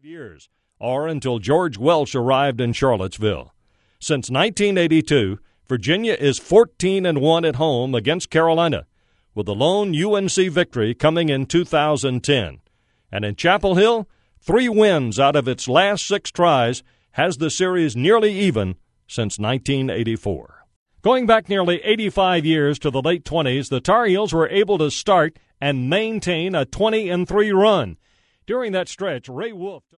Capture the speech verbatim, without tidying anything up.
years, or until George Welsh arrived in Charlottesville. Since nineteen eighty-two, Virginia is fourteen and one at home against Carolina, with the lone U N C victory coming in two thousand ten. And in Chapel Hill, three wins out of its last six tries has the series nearly even since nineteen eighty-four. Going back nearly eighty-five years to the late twenties, the Tar Heels were able to start and maintain a twenty and three run. During that stretch, Ray Wolf